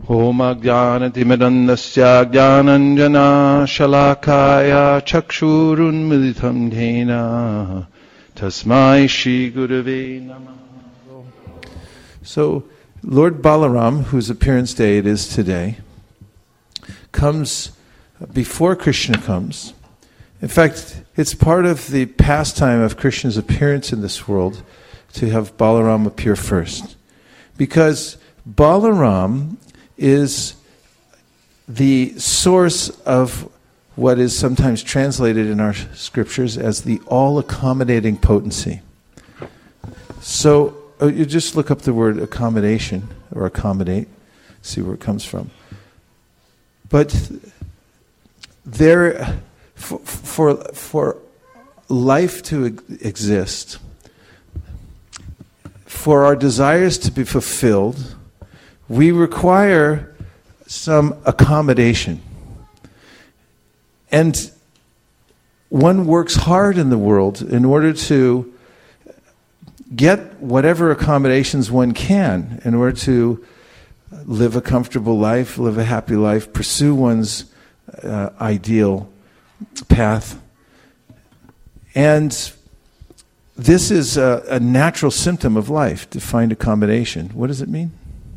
Om Ajnanatimidandasya Jnananjana Shalakaya Chakshurunmilitam Dhena Tasmai Shri Gurave Namaha. So, Lord Balaram, whose appearance day it is today, comes before Krishna comes. In fact, it's part of the pastime of Krishna's appearance in this world to have Balaram appear first. Because Balaram is the source of what is sometimes translated in our scriptures as the all-accommodating potency. So, you just look up the word accommodation, or accommodate, see where it comes from. But there, for life to exist, for our desires to be fulfilled, we require some accommodation. And one works hard in the world in order to get whatever accommodations one can in order to live a comfortable life, live a happy life, pursue one's ideal path. And this is a natural symptom of life, to find accommodation. What does it mean?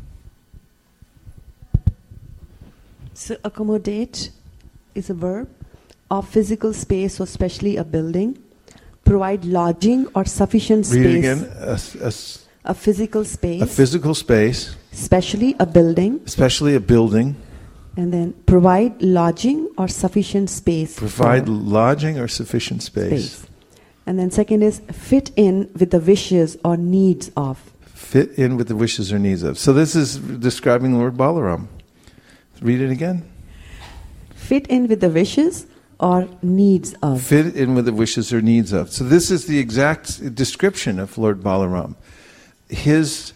So accommodate is a verb of physical space, or especially a building. Provide lodging or sufficient space. Read it again. A physical space. A physical space. Especially a building. Especially a building. And then provide lodging or sufficient space. Provide lodging or sufficient space. And then second is fit in with the wishes or needs of. Fit in with the wishes or needs of. So this is describing Lord Balaram. Read it again. Fit in with the wishes or needs of. Fit in with the wishes or needs of. So this is the exact description of Lord Balaram. His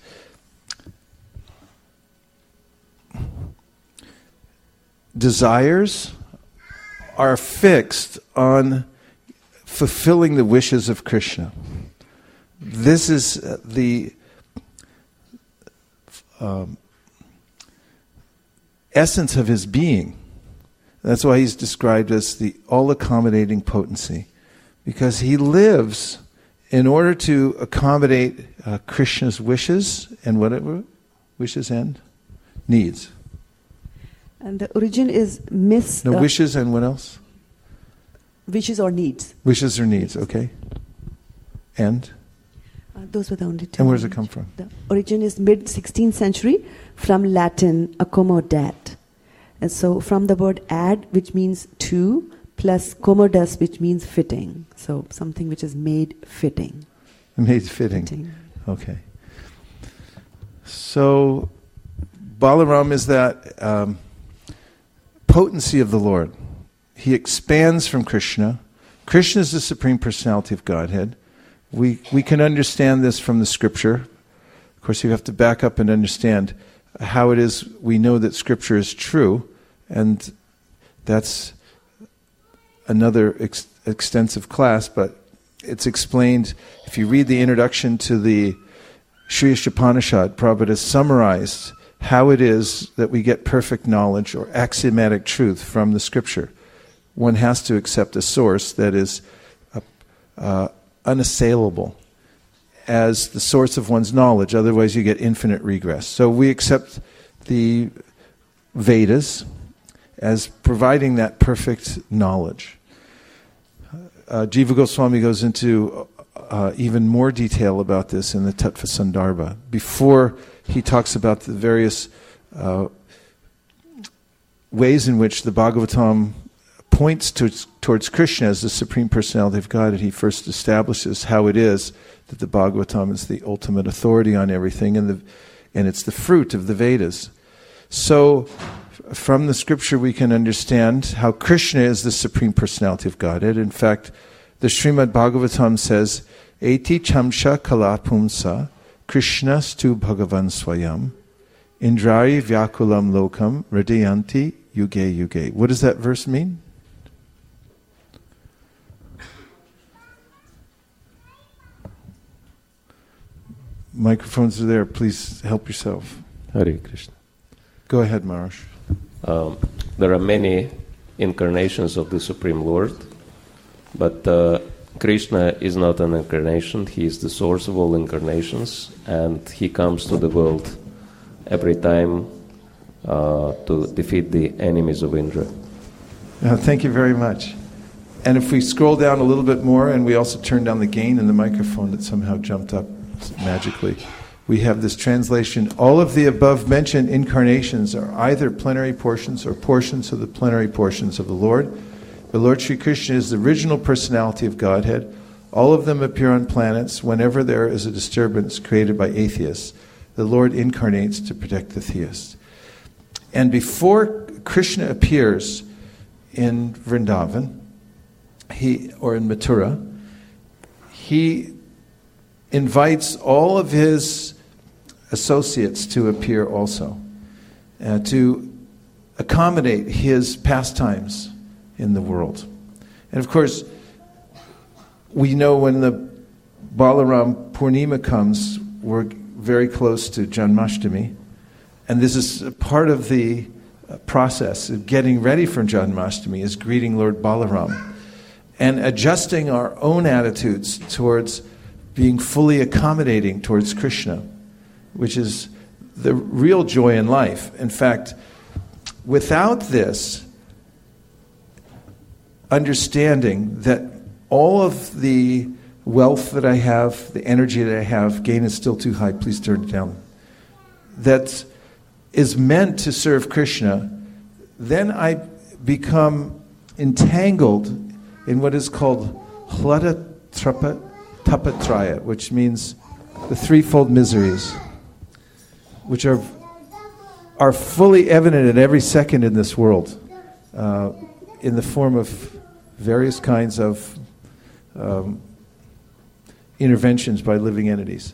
desires are fixed on fulfilling the wishes of Krishna. This is the essence of his being. That's why he's described as the all-accommodating potency, because he lives in order to accommodate Krishna's wishes and whatever wishes and needs. And the origin is wishes and what else? Wishes or needs. Wishes or needs, okay. And? Those were the only two. And where does it come from? The origin is mid-16th century, from Latin accommodat. And so from the word ad, which means to, plus commodus, which means fitting. So something which is made fitting. Made fitting. Okay. So Balaram is that potency of the Lord. He expands from Krishna. Krishna is the Supreme Personality of Godhead. We can understand this from the scripture. Of course, you have to back up and understand how it is we know that scripture is true, and that's another extensive class, but it's explained. If you read the introduction to the Sri Ishopanishad, Prabhupada has summarized how it is that we get perfect knowledge or axiomatic truth from the scripture. One has to accept a source that is unassailable as the source of one's knowledge, otherwise you get infinite regress. So we accept the Vedas as providing that perfect knowledge. Jiva Goswami goes into even more detail about this in the Tattva Sandarbha. Before he talks about the various ways in which the Bhagavatam points towards Krishna as the Supreme Personality of God, and he first establishes how it is that the Bhagavatam is the ultimate authority on everything, and it's the fruit of the Vedas. So, from the scripture we can understand how Krishna is the Supreme Personality of Godhead. In fact, the Srimad Bhagavatam says, Eti chamsha kalapumsa Krishnastu Bhagavan Swayam Indrari Vyakulam Lokam Hridayanti Yuge Yuge. What does that verse mean? Microphones are there. Please help yourself. Hare Krishna. Go ahead, Maharaj. There are many incarnations of the Supreme Lord, but Krishna is not an incarnation. He is the source of all incarnations, and he comes to the world every time to defeat the enemies of Indra. Thank you very much. And if we scroll down a little bit more, and we also turn down the gain in the microphone that somehow jumped up magically, we have this translation: all of the above mentioned incarnations are either plenary portions or portions of the plenary portions of the Lord. The Lord Sri Krishna is the original personality of Godhead. All of them appear on planets whenever there is a disturbance created by atheists. The Lord incarnates to protect the theist. And before Krishna appears in Vrindavan, or in Mathura, he invites all of his associates to appear also, to accommodate his pastimes in the world. And of course, we know when the Balaram Purnima comes, we're very close to Janmashtami, and this is a part of the process of getting ready for Janmashtami, is greeting Lord Balaram and adjusting our own attitudes towards being fully accommodating towards Krishna, which is the real joy in life. In fact, without this understanding that all of the wealth that I have, the energy that I have, gain is still too high, please turn it down, that is meant to serve Krishna, then I become entangled in what is called Hlada Tapatraya, which means the threefold miseries, which are fully evident at every second in this world, in the form of various kinds of interventions by living entities.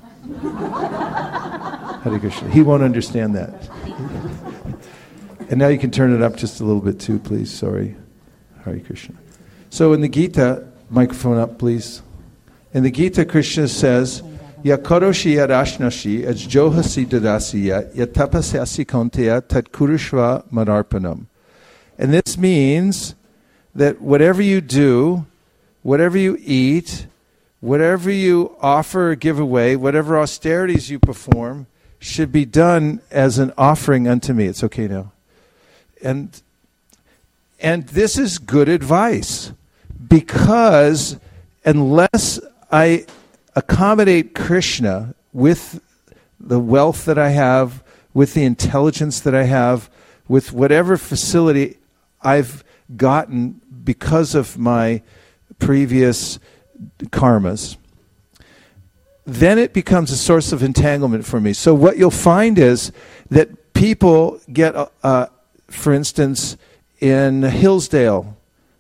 Hare Krishna. He won't understand that. And now you can turn it up just a little bit too, please. Sorry. Hare Krishna. So in the Gita, microphone up, please. In the Gita, Krishna says, Yakoroshi yadashnashi ajjohasi dadasiya yatapasyasi konteya tatkurushva madarpanam. And this means that whatever you do, whatever you eat, whatever you offer or give away, whatever austerities you perform, should be done as an offering unto me. It's okay now. And this is good advice, because unless I accommodate Krishna with the wealth that I have, with the intelligence that I have, with whatever facility I've gotten because of my previous karmas, then it becomes a source of entanglement for me. So what you'll find is that people get, for instance, in Hillsborough,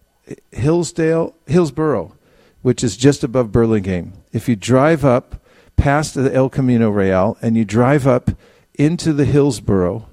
which is just above Burlingame. If you drive up past the El Camino Real and you drive up into the Hillsdale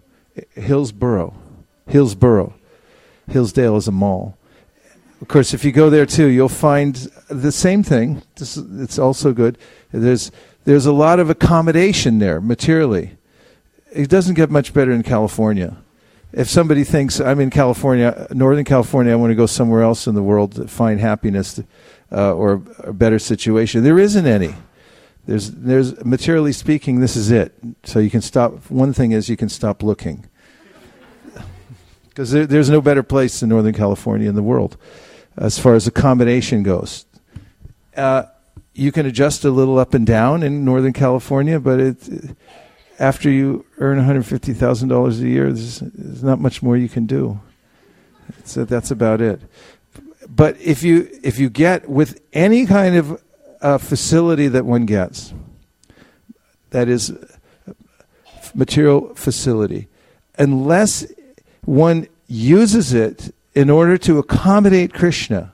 is a mall. Of course, if you go there too, you'll find the same thing. It's also good. There's a lot of accommodation there materially. It doesn't get much better in California. If somebody thinks, I'm in California, Northern California, I want to go somewhere else in the world to find happiness or a better situation, there isn't any. There's materially speaking, this is it. So you can stop. One thing is you can stop looking, because there's no better place than Northern California in the world as far as accommodation goes. You can adjust a little up and down in Northern California, but after you earn $150,000 a year, there's not much more you can do. So that's about it. But if you get with any kind of facility that one gets, that is material facility, unless one uses it in order to accommodate Krishna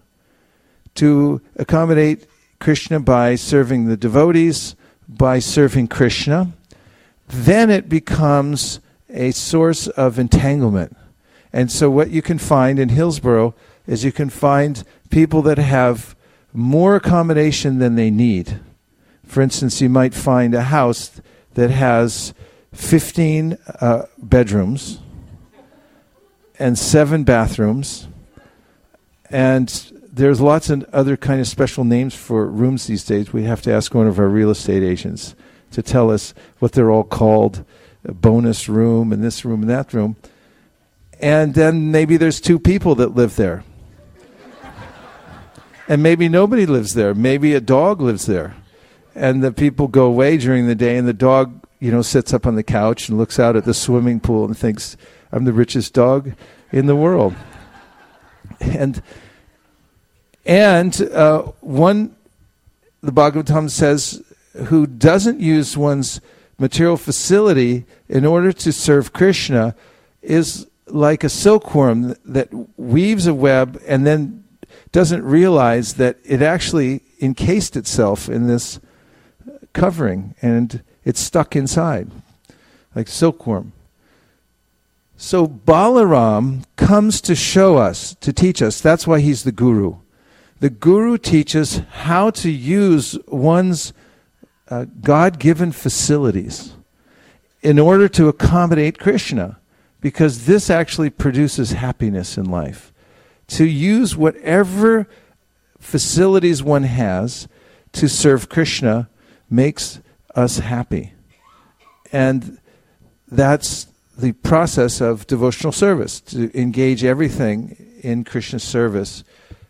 by serving the devotees, by serving Krishna, then it becomes a source of entanglement. And so what you can find in Hillsborough is you can find people that have more accommodation than they need. For instance, you might find a house that has 15 bedrooms and 7 bathrooms, and there's lots of other kind of special names for rooms these days. We have to ask one of our real estate agents to tell us what they're all called, a bonus room and this room and that room. And then maybe there's 2 people that live there. And maybe nobody lives there. Maybe a dog lives there. And the people go away during the day, and the dog, sits up on the couch and looks out at the swimming pool and thinks, I'm the richest dog in the world. And one, the Bhagavatam says, who doesn't use one's material facility in order to serve Krishna is like a silkworm that weaves a web and then doesn't realize that it actually encased itself in this covering and it's stuck inside, like silkworm. So Balaram comes to show us, to teach us. That's why he's the guru. The guru teaches how to use one's God-given facilities in order to accommodate Krishna, because this actually produces happiness in life. To use whatever facilities one has to serve Krishna makes us happy. And that's the process of devotional service, to engage everything in Krishna's service.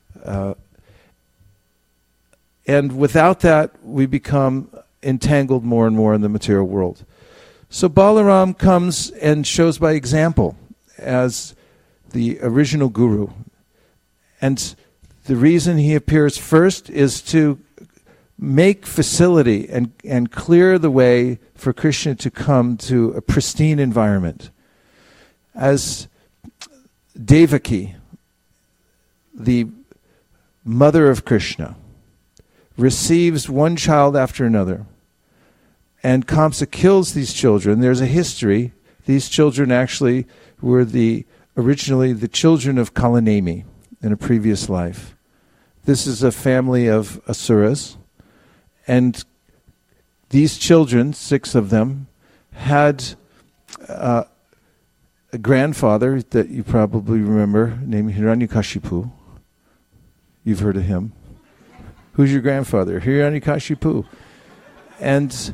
And without that, we become entangled more and more in the material world. So Balaram comes and shows by example as the original guru. And the reason he appears first is to make facility and clear the way for Krishna to come to a pristine environment. As Devaki, the mother of Krishna, receives one child after another, and Kamsa kills these children. There's a history. These children actually were originally the children of Kalanemi in a previous life. This is a family of asuras, and these children, 6 of them, had a grandfather that you probably remember named Hiranyakashipu. You've heard of him. Who's your grandfather? Hiranyakashipu. And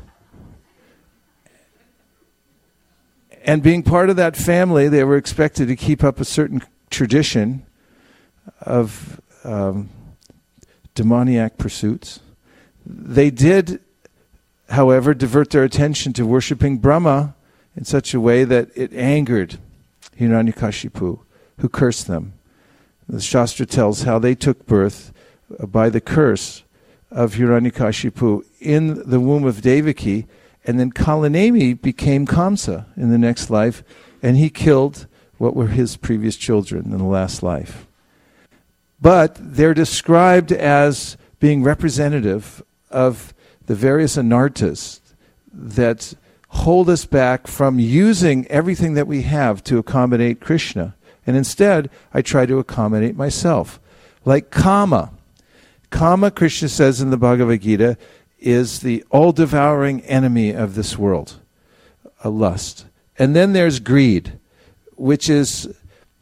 being part of that family, they were expected to keep up a certain tradition of demoniac pursuits. They did, however, divert their attention to worshipping Brahma in such a way that it angered Hiranyakashipu, who cursed them. The Shastra tells how they took birth by the curse of Hiranyakashipu in the womb of Devaki, and then Kalanemi became Kamsa in the next life, and he killed what were his previous children in the last life. But they're described as being representative of the various anartas that hold us back from using everything that we have to accommodate Krishna. And instead, I try to accommodate myself. Like Kama. Kama, Krishna says in the Bhagavad Gita, is the all-devouring enemy of this world, a lust. And then there's greed, which is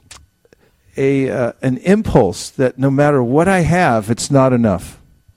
an impulse that no matter what I have, it's not enough.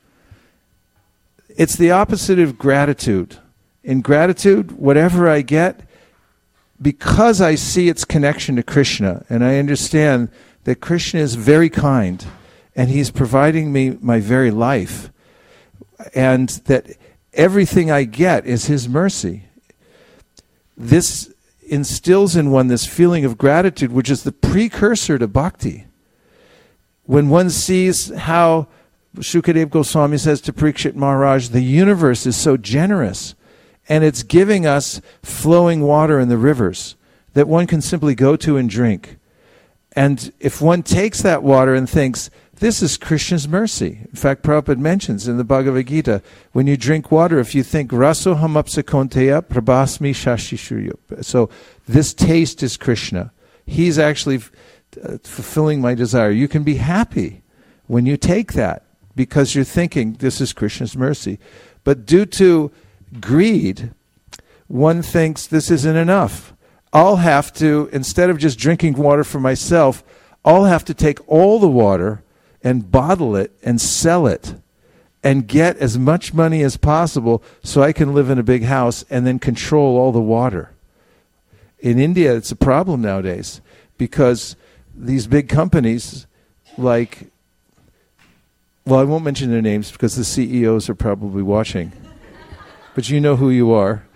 It's the opposite of gratitude. In gratitude, whatever I get, because I see its connection to Krishna, and I understand that Krishna is very kind, and he's providing me my very life, and that everything I get is his mercy. This instills in one this feeling of gratitude, which is the precursor to bhakti. When one sees how Shukadeva Goswami says to Parikshit Maharaj, the universe is so generous, and it's giving us flowing water in the rivers that one can simply go to and drink. And if one takes that water and thinks, this is Krishna's mercy. In fact, Prabhupada mentions in the Bhagavad Gita, when you drink water, if you think, Raso hamapsakonteya prabhasmi shashishurya. So this taste is Krishna. He's actually fulfilling my desire. You can be happy when you take that because you're thinking, this is Krishna's mercy. But due to greed, one thinks this isn't enough. I'll have to, instead of just drinking water for myself, I'll have to take all the water and bottle it and sell it and get as much money as possible so I can live in a big house and then control all the water. In India, it's a problem nowadays because these big companies like, well, I won't mention their names because the CEOs are probably watching, but you know who you are.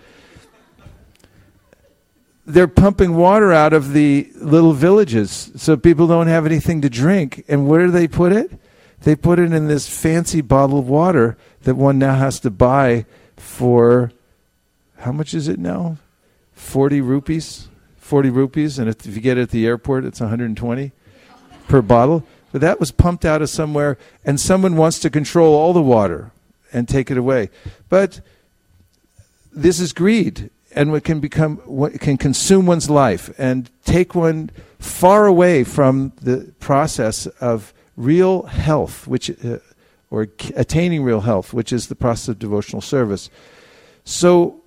They're pumping water out of the little villages so people don't have anything to drink. And where do they put it? They put it in this fancy bottled water that one now has to buy for, how much is it now? 40 rupees? 40 rupees. And if you get it at the airport, it's 120 per bottle. But that was pumped out of somewhere, and someone wants to control all the water and take it away. But this is greed. And what can consume one's life and take one far away from the process of real health, or attaining real health, which is the process of devotional service. So,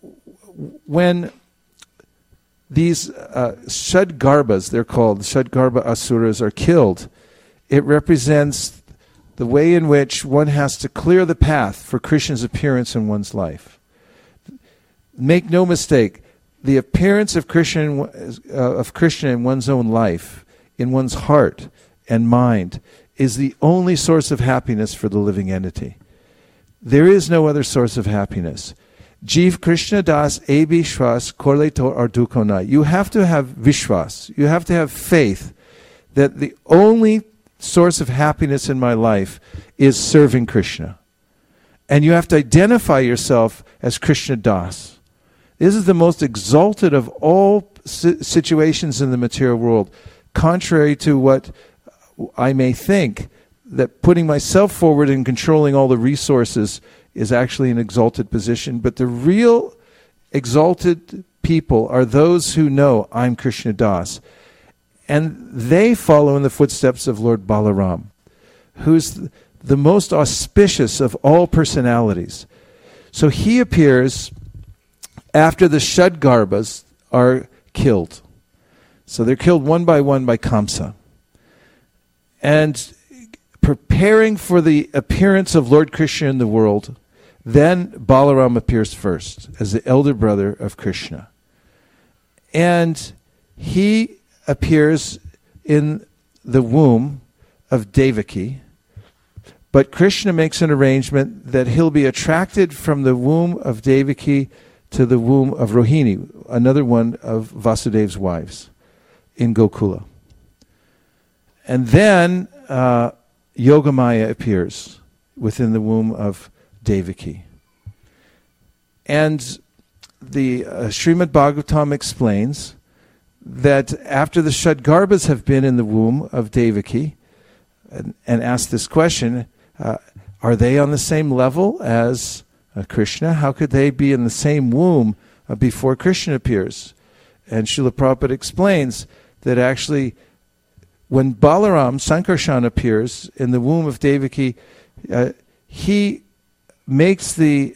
when these Shadgarbhas, they're called Shadgarbha Asuras, are killed, it represents the way in which one has to clear the path for Krishna's appearance in one's life. Make no mistake, the appearance of Krishna in one's own life, in one's heart and mind, is the only source of happiness for the living entity. There is no other source of happiness. Jeev Krishna Das A Vishwas Korle Tor Ardukona. You have to have Vishwas. You have to have faith that the only source of happiness in my life is serving Krishna. And you have to identify yourself as Krishna Das. This is the most exalted of all situations in the material world, contrary to what I may think, that putting myself forward and controlling all the resources is actually an exalted position. But the real exalted people are those who know I'm Krishna Das. And they follow in the footsteps of Lord Balaram, who's the most auspicious of all personalities. So he appears after the Shadgarbhas are killed. So they're killed one by Kamsa. And preparing for the appearance of Lord Krishna in the world, then Balaram appears first as the elder brother of Krishna. And he appears in the womb of Devaki, but Krishna makes an arrangement that he'll be attracted from the womb of Devaki to the womb of Rohini, another one of Vasudev's wives, in Gokula. And then Yogamaya appears within the womb of Devaki. And the Srimad Bhagavatam explains that after the Shadgarbhas have been in the womb of Devaki and asked this question, are they on the same level as Krishna? How could they be in the same womb before Krishna appears? And Srila Prabhupada explains that actually when Balaram, Sankarshan, appears in the womb of Devaki, he makes he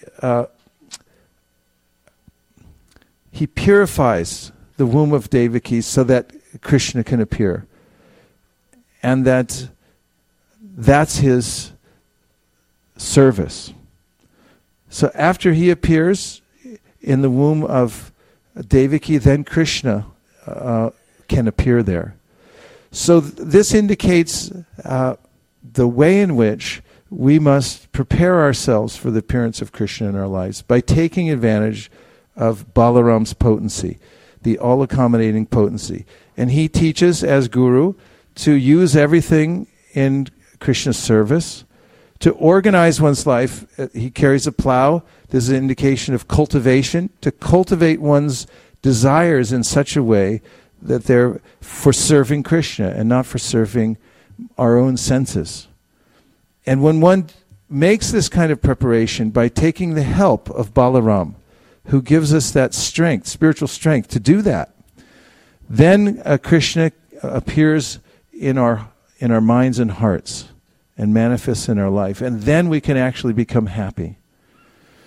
purifies the womb of Devaki so that Krishna can appear. And that's his service. So after he appears in the womb of Devaki, then Krishna can appear there. So this indicates the way in which we must prepare ourselves for the appearance of Krishna in our lives by taking advantage of Balaram's potency, the all-accommodating potency. And he teaches, as Guru, to use everything in Krishna's service, to organize one's life. He carries a plow. This is an indication of cultivation, to cultivate one's desires in such a way that they're for serving Krishna and not for serving our own senses. And when one makes this kind of preparation by taking the help of Balaram, who gives us that strength, spiritual strength to do that, then Krishna appears in our minds and hearts and manifests in our life. And then we can actually become happy.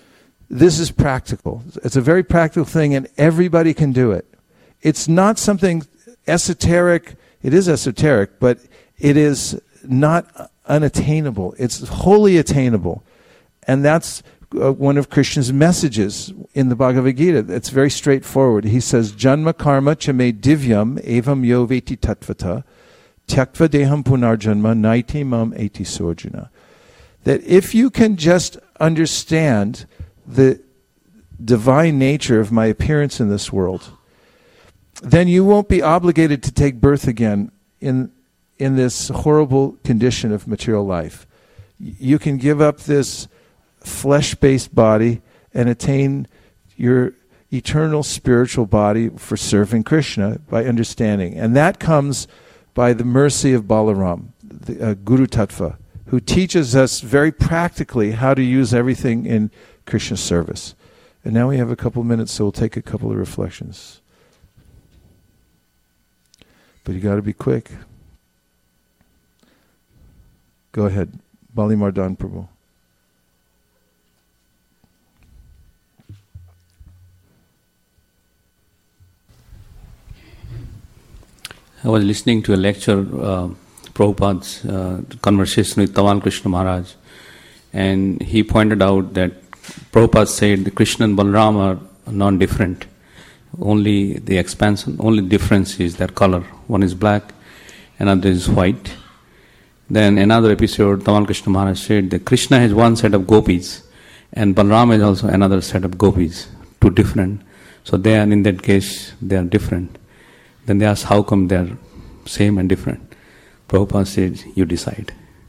this is practical. It's a very practical thing, and everybody can do it. It's not something esoteric. It is esoteric, but it is not unattainable. It's wholly attainable. And that's one of Krishna's messages in the Bhagavad Gita. It's very straightforward. He says, Janma karma chame divyam evam yo veti tattvata tyaktva deham punarjanma naiti mam eti sojuna. That if you can just understand the divine nature of my appearance in this world, then you won't be obligated to take birth again in this horrible condition of material life. You can give up this flesh-based body and attain your eternal spiritual body for serving Krishna by understanding. And that comes by the mercy of Balaram, the Guru Tattva, who teaches us very practically how to use everything in Krishna's service. And now we have a couple minutes, so we'll take a couple of reflections. But you got to be quick. Go ahead. Bali Mardan Prabhu. I was listening to a lecture, Prabhupada's conversation with Tamal Krishna Maharaj, and he pointed out that Prabhupada said the Krishna and Balaram are non-different. Only the expansion, only difference is their color. One is black, another is white. Then another episode, Tamal Krishna Maharaj said that Krishna has one set of gopis, and Balaram has also another set of gopis, two different. So they are, in that case, they are different. Then they asked, how come they are same and different? Prabhupada said, you decide.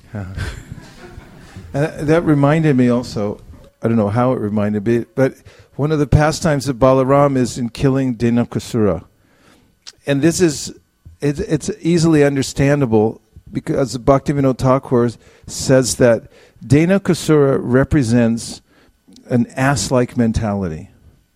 That reminded me also, I don't know how it reminded me, but one of the pastimes of Balaram is in killing Denukasura. And this is, it's easily understandable because Bhaktivinoda Thakur says that Denukasura represents an ass-like mentality.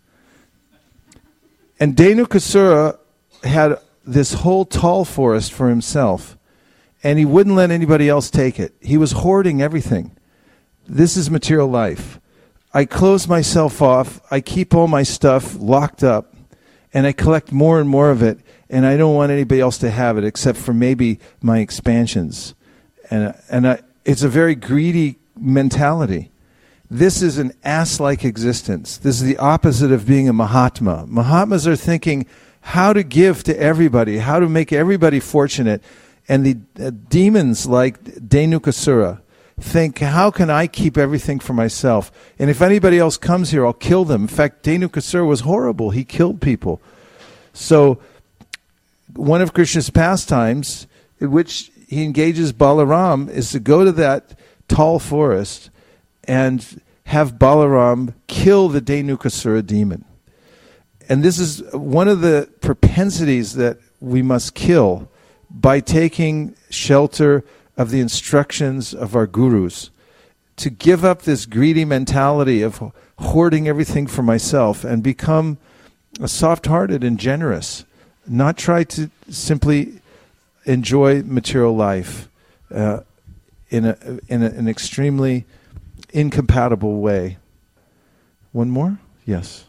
And Denukasura had this whole tall forest for himself, and he wouldn't let anybody else take it. He was hoarding everything. This is material life. I close myself off, I keep all my stuff locked up, and I collect more and more of it, and I don't want anybody else to have it except for maybe my expansions. And it's a very greedy mentality. This is an ass-like existence. This is the opposite of being a Mahatma. Mahatmas are thinking how to give to everybody, how to make everybody fortunate. And the demons like Denukasura think, how can I keep everything for myself? And if anybody else comes here, I'll kill them. In fact, Denukasura was horrible. He killed people. So one of Krishna's pastimes, in which he engages Balaram, is to go to that tall forest and have Balaram kill the Denukasura demon. And this is one of the propensities that we must kill by taking shelter of the instructions of our gurus, to give up this greedy mentality of hoarding everything for myself and become soft-hearted and generous, not try to simply enjoy material life in an extremely incompatible way. One more? Yes.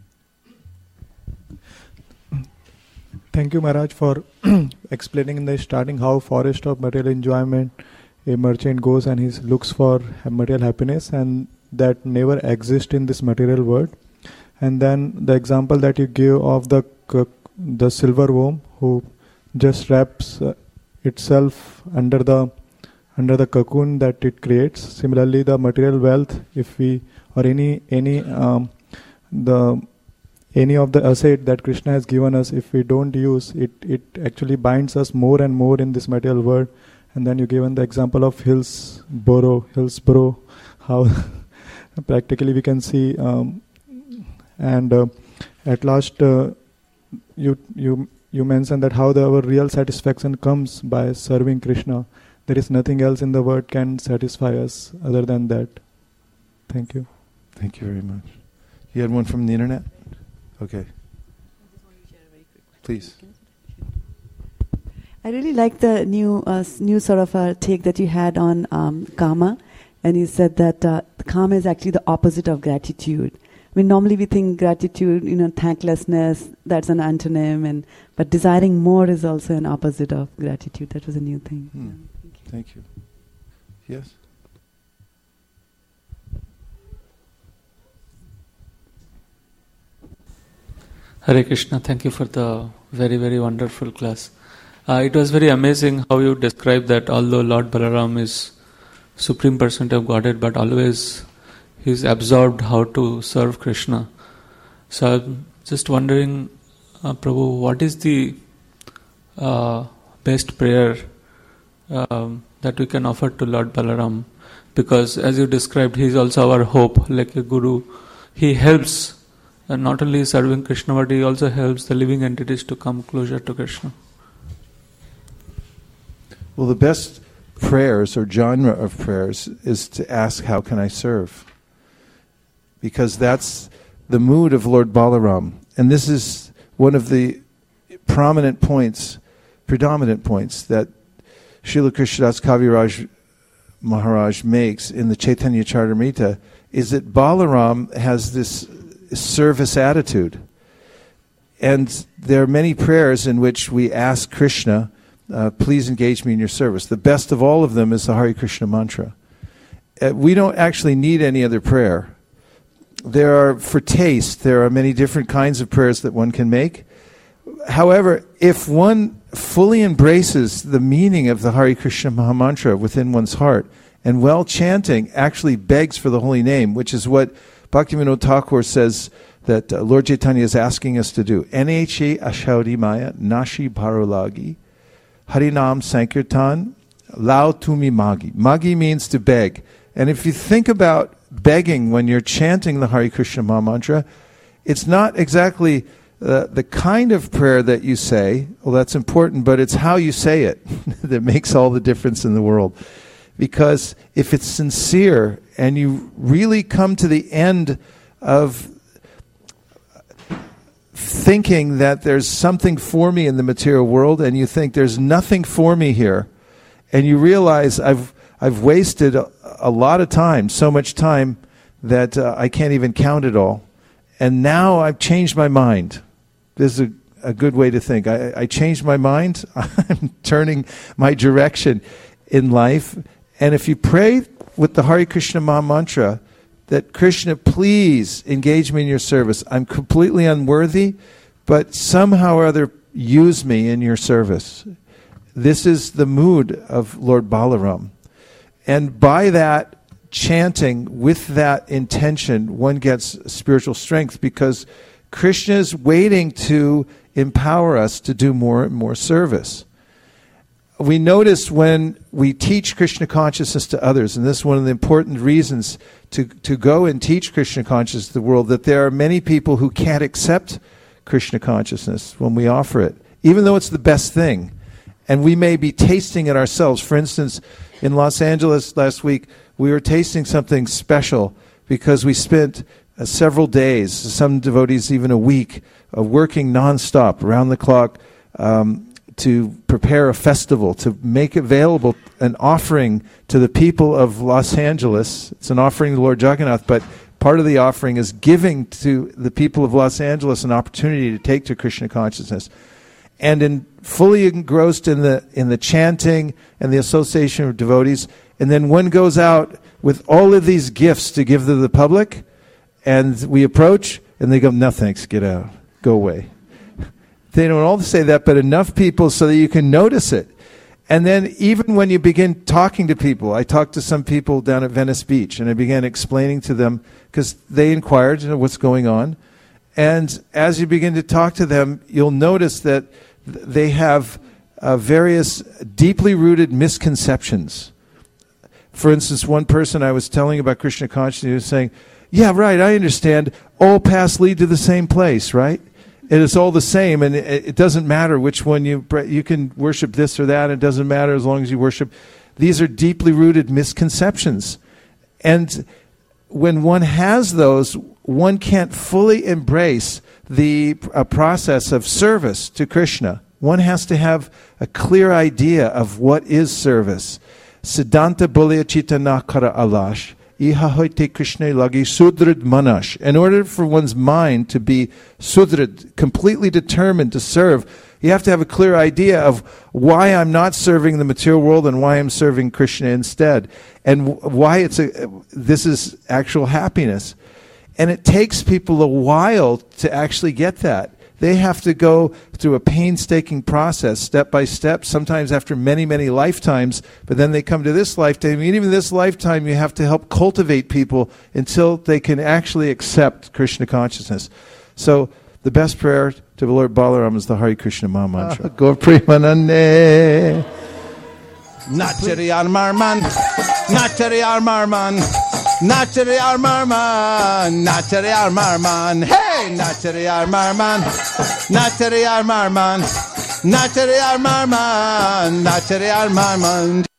Thank you, Maharaj, for explaining in the starting how forest of material enjoyment a merchant goes and he looks for material happiness, and that never exists in this material world. And then the example that you give of the silverworm who just wraps itself under the cocoon that it creates. Similarly, the material wealth, if we or any of the asset that Krishna has given us, if we don't use it, it actually binds us more and more in this material world. And then you given the example of Hillsborough, how practically we can see. At last, you mentioned that how our real satisfaction comes by serving Krishna. There is nothing else in the world can satisfy us other than that. Thank you. Thank you very much. You had one from the internet? Okay. Please. I really like the new sort of take that you had on karma, And he said that karma is actually the opposite of gratitude. I mean, normally we think gratitude, thanklessness, that's an antonym, but desiring more is also an opposite of gratitude. That was a new thing. Yeah. Thank you. Yes? Hare Krishna, thank you for the very, very wonderful class. It was very amazing how you described that although Lord Balaram is Supreme Personality of Godhead, but always he's absorbed how to serve Krishna. So I'm just wondering, Prabhu, what is the best prayer that we can offer to Lord Balaram? Because as you described, he is also our hope, like a guru. He helps, not only serving Krishna, but he also helps the living entities to come closer to Krishna. Well, the best prayers or genre of prayers is to ask, how can I serve? Because that's the mood of Lord Balaram. And this is one of the predominant points that Srila Krishnadas Kaviraj Maharaj makes in the Chaitanya Charitamrita, is that Balaram has this service attitude. And there are many prayers in which we ask Krishna, please engage me in your service. The best of all of them is the Hare Krishna mantra. We don't actually need any other prayer. For taste, there are many different kinds of prayers that one can make. However, if one fully embraces the meaning of the Hare Krishna Mahamantra within one's heart, and while chanting actually begs for the holy name, which is what Bhaktivinoda Thakur says that Lord Chaitanya is asking us to do. N-H-E Ashaudi Maya Nashi Bharolagi Harinam Sankirtan Lao Tumi Magi. Magi means to beg. And if you think about begging when you're chanting the Hare Krishna Mahamantra, it's not exactly the kind of prayer that you say. Well, that's important, but it's how you say it that makes all the difference in the world. Because if it's sincere and you really come to the end of thinking that there's something for me in the material world, and you think there's nothing for me here, and you realize I've wasted a lot of time, so much time that I can't even count it all, and now I've changed my mind. This is a good way to think. I changed my mind. I'm turning my direction in life. And if you pray with the Hare Krishna Mahamantra, that Krishna, please engage me in your service. I'm completely unworthy, but somehow or other use me in your service. This is the mood of Lord Balaram. And by that chanting, with that intention, one gets spiritual strength, because Krishna is waiting to empower us to do more and more service. We notice when we teach Krishna consciousness to others, and this is one of the important reasons to go and teach Krishna consciousness to the world, that there are many people who can't accept Krishna consciousness when we offer it, even though it's the best thing. And we may be tasting it ourselves. For instance, in Los Angeles last week, we were tasting something special because we spent several days, some devotees even a week, working nonstop, around the clock, to prepare a festival, to make available an offering to the people of Los Angeles. It's an offering to Lord Jagannath, but part of the offering is giving to the people of Los Angeles an opportunity to take to Krishna consciousness. And fully engrossed in the chanting and the association of devotees, and then one goes out with all of these gifts to give to the public, and we approach, and they go, no thanks, get out, go away. They don't all say that, but enough people so that you can notice it. And then even when you begin talking to people, I talked to some people down at Venice Beach, and I began explaining to them, because they inquired, what's going on. And as you begin to talk to them, you'll notice that they have various deeply rooted misconceptions. For instance, one person I was telling about Krishna consciousness was saying, yeah, right, I understand. All paths lead to the same place, right? It is all the same, and it doesn't matter which one you can worship this or that. It doesn't matter as long as you worship. These are deeply rooted misconceptions. And when one has those, one can't fully embrace the process of service to Krishna. One has to have a clear idea of what is service. Siddhanta Bolya Chitana Kara Alash, Iha Hoite Krishna Lagi Sudrid Manash. In order for one's mind to be sudrid, completely determined to serve, you have to have a clear idea of why I'm not serving the material world and why I'm serving Krishna instead, and why this is actual happiness. And it takes people a while to actually get that. They have to go through a painstaking process, step by step, sometimes after many, many lifetimes, but then they come to this lifetime. And even this lifetime, you have to help cultivate people until they can actually accept Krishna consciousness. So the best prayer to the Lord Balaram is the Hare Krishna Maha Mantra. Gaur Premanande. Nachari Armarman, Nachari Armarman, Nachari Armarman, Nachari Armarman, hey, Nachari Armarman, Nachari Armarman, Nachari Armarman, Nachari Armarman.